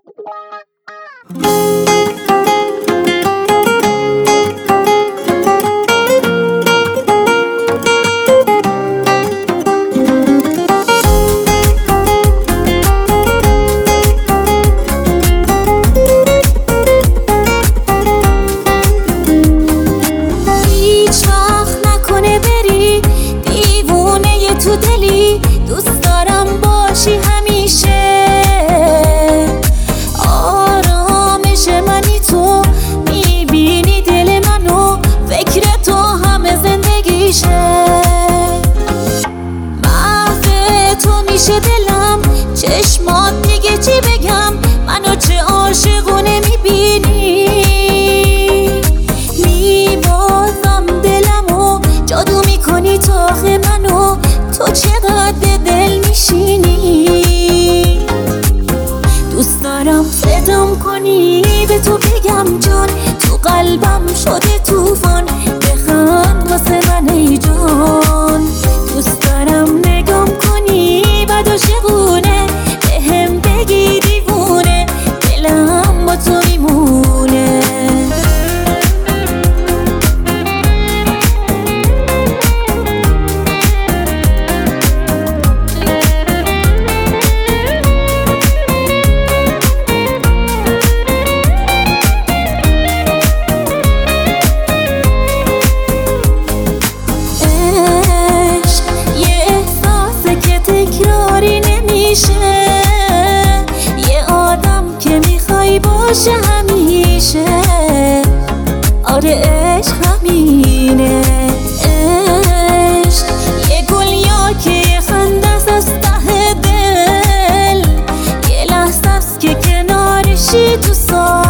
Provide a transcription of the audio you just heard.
تو دلی دوست دارم باشی همیشه، آرامش منی تو، میبینی دل منو، فکر تو همه زندگیشه. محو تو میشه دلم، چشمات دیگه چی بگم، منو چه عاشقونه میبینی، میبازم دلمو، جادو میکنی تاخ منو، تو چقدر به دل میشینی. دوست دارم صدام کنی، به تو بگم جان، تو قلبم شده توفان، بخند واسه من ای جان. دوست دارم نگام کنی بد عاشقونه، بهم بگی دیوونه، دلم با تو میمونه. یه آدم که میخوای باشه همیشه، آره عشق همینه. عشق یه گلیا که یه خندست از ته دل، یه لحظه است که کنارشی تو